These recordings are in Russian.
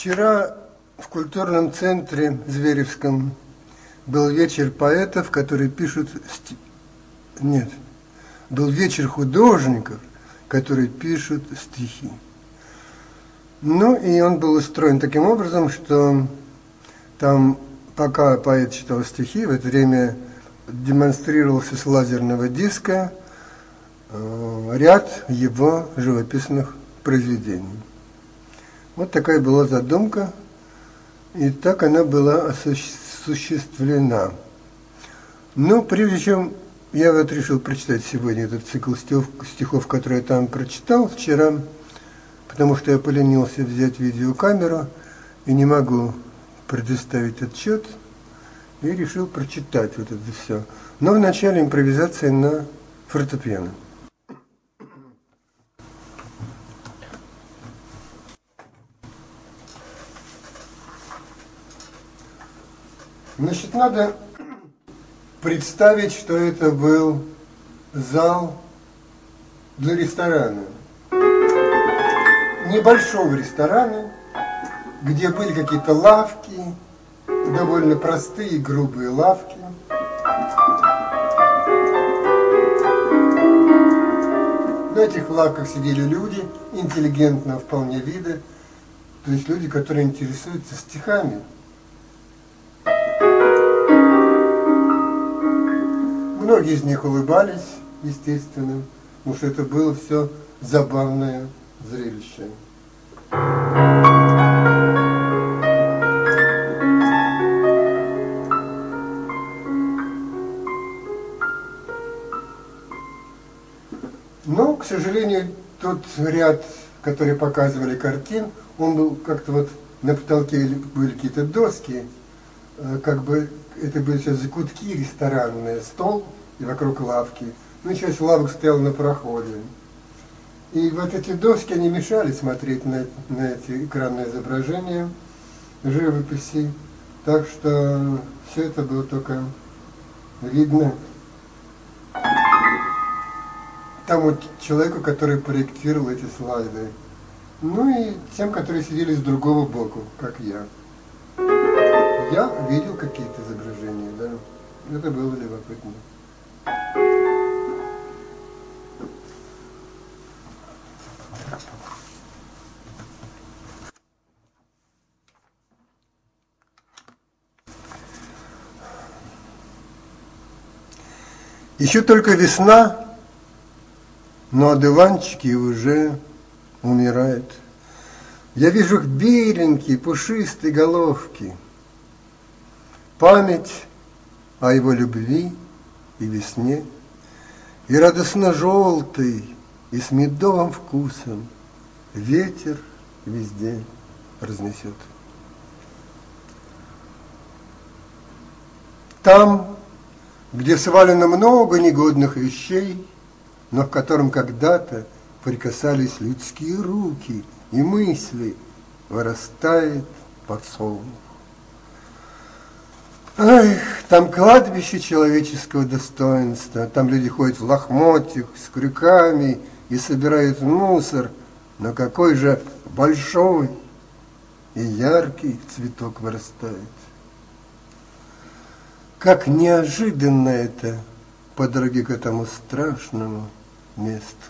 Вчера в культурном центре Зверевском был вечер поэтов, которые пишут... Нет, был вечер художников, которые пишут стихи. Ну, и он был устроен таким образом, что там, пока поэт читал стихи, в это время демонстрировался с лазерного диска ряд его живописных произведений. Вот такая была задумка, и так она была осуществлена. Но прежде чем я вот решил прочитать сегодня этот цикл стихов, который я там прочитал вчера, потому что я поленился взять видеокамеру и не могу предоставить отчет, и решил прочитать вот это все. Но вначале импровизация на фортепиано. Значит, надо представить, что это был зал для ресторана. Небольшого ресторана, где были какие-то лавки, довольно простые, грубые лавки. На этих лавках сидели люди интеллигентного вполне вида, то есть люди, которые интересуются стихами. Многие из них улыбались, естественно, потому что это было все забавное зрелище. Но, к сожалению, тот ряд, который показывали картин, он был как-то вот на потолке были какие-то доски, как бы это были все закутки ресторанные, стол и вокруг лавки. Ну, часть лавок стояла на проходе. И вот эти доски, они мешали смотреть на эти экранные изображения, живописи. Так что все это было только видно тому человеку, который проектировал эти слайды. Ну и тем, которые сидели с другого боку, как я. Я видел какие-то изображения, да. Это было любопытно. Еще только весна, но одуванчики уже умирают. Я вижу их беленькие, пушистые головки. Память о его любви и весне, и радостно желтый, и с медовым вкусом ветер везде разнесет. Там, где свалено много негодных вещей, но к которым когда-то прикасались людские руки и мысли, вырастает подсолнух. Эх, там кладбище человеческого достоинства, там люди ходят в лохмотьях с крюками и собирают мусор, но какой же большой и яркий цветок вырастает. Как неожиданно это по дороге к этому страшному месту.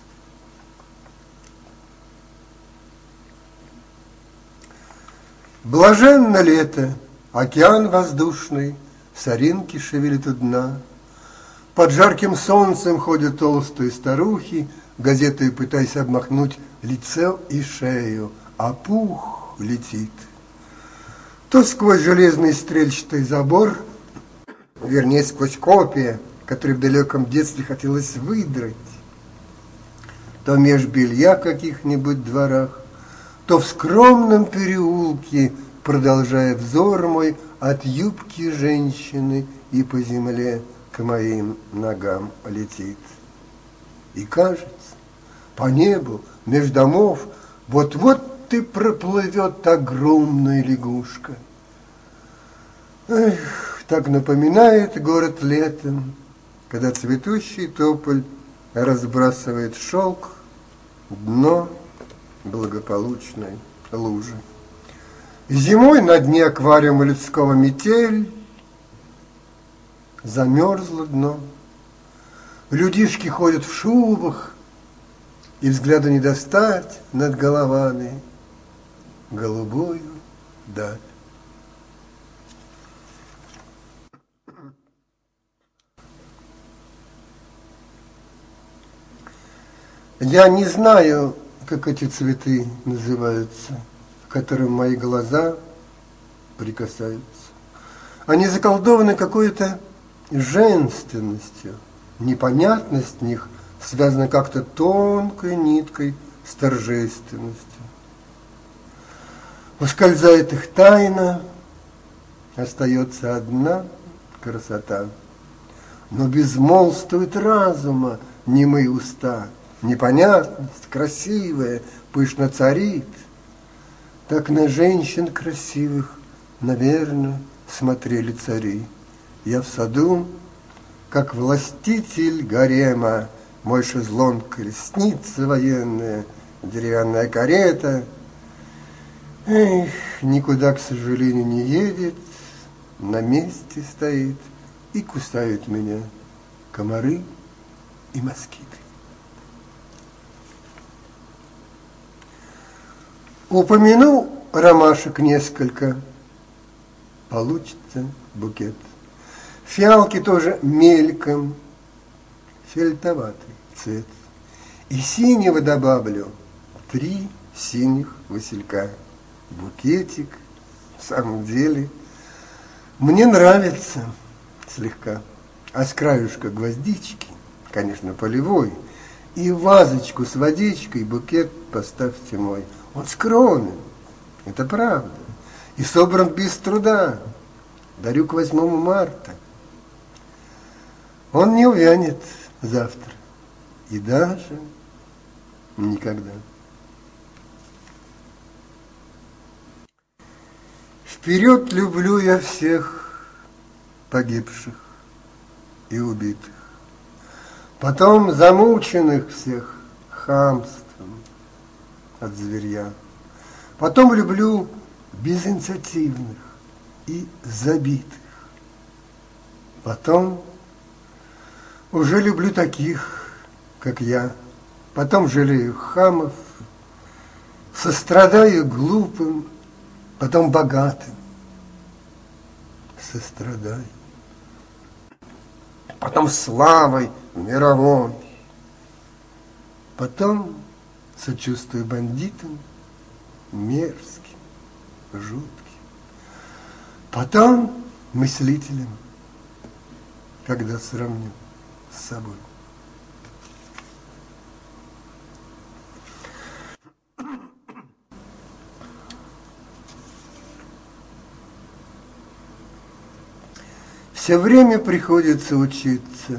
Блаженно лето, океан воздушный, соринки шевелит у дна. Под жарким солнцем ходят толстые старухи, газетой пытаясь обмахнуть лицо и шею, а пух летит. То сквозь железный стрельчатый забор, вернее, сквозь копья, которые в далеком детстве хотелось выдрать, то меж белья в каких-нибудь дворах, то в скромном переулке, продолжая взор мой от юбки женщины и по земле к моим ногам летит. И кажется, по небу, меж домов, вот-вот ты проплывет огромная лягушка. Эх, так напоминает город летом, когда цветущий тополь разбрасывает шелк, дно благополучной лужи. Зимой на дне аквариума людского метель, замерзло дно. Людишки ходят в шубах, и взгляду не достать над головами голубую даль. Я не знаю, как эти цветы называются, к которым мои глаза прикасаются. Они заколдованы какой-то женственностью. Непонятность в них связана как-то тонкой ниткой с торжественностью. Ускользает их тайна, остается одна красота. Но безмолвствует разума немые уста. Непонятность, красивая, пышно царит. Так на женщин красивых, наверное, смотрели цари. Я в саду, как властитель гарема, мой шезлонг, колесница военная, деревянная карета. Эх, никуда, к сожалению, не едет, на месте стоит и кусают меня комары и москиты. Упомяну ромашек несколько, получится букет. Фиалки тоже мельком, фиолетоватый цвет. И синего добавлю 3 синих василька. Букетик, в самом деле, мне нравится слегка. А с краюшка гвоздички, конечно, полевой, и вазочку с водичкой, букет поставьте мой. Он скромен, это правда, и собран без труда. Дарю к 8 марта. Он не увянет завтра и даже никогда. Вперед люблю я всех погибших и убитых, потом замученных всех хамством от зверья, потом люблю безинициативных и забитых, потом уже люблю таких, как я, потом жалею хамов, сострадаю глупым, потом богатым, сострадаю, потом славой мировой, потом сочувствую бандитам, мерзким, жутким, потом мыслителям, когда сравню с собой. Все время приходится учиться.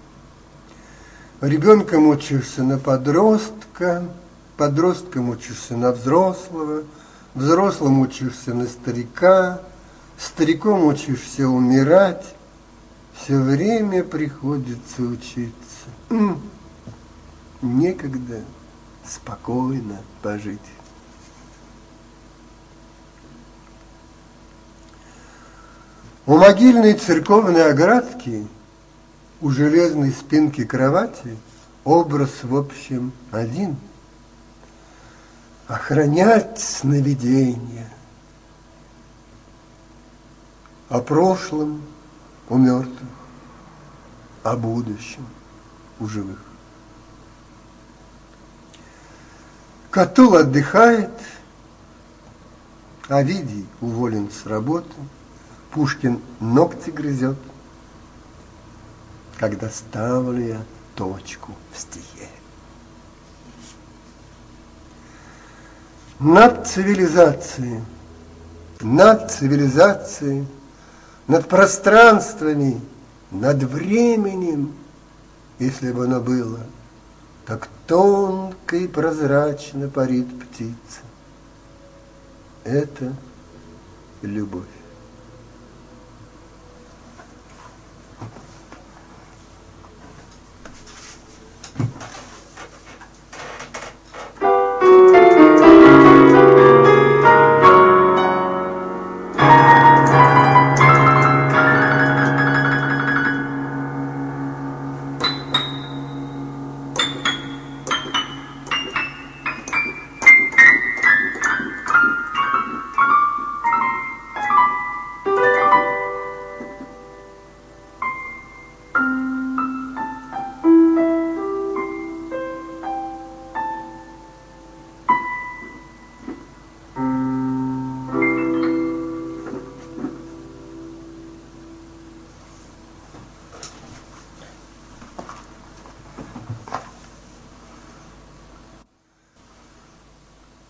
Ребенком учишься на подростка, подростком учишься на взрослого, взрослым учишься на старика, стариком учишься умирать. Все время приходится учиться. Некогда спокойно пожить. У могильной церковной оградки, у железной спинки кровати образ, в общем, один. Охранять сновидения. О прошлом у мертвых, о будущем у живых. Катул отдыхает, Овидий уволен с работы, Пушкин ногти грызет, когда ставлю я точку в стихе. Над цивилизацией, над пространствами, над временем, если бы оно было, так тонко и прозрачно парит птица. Это любовь.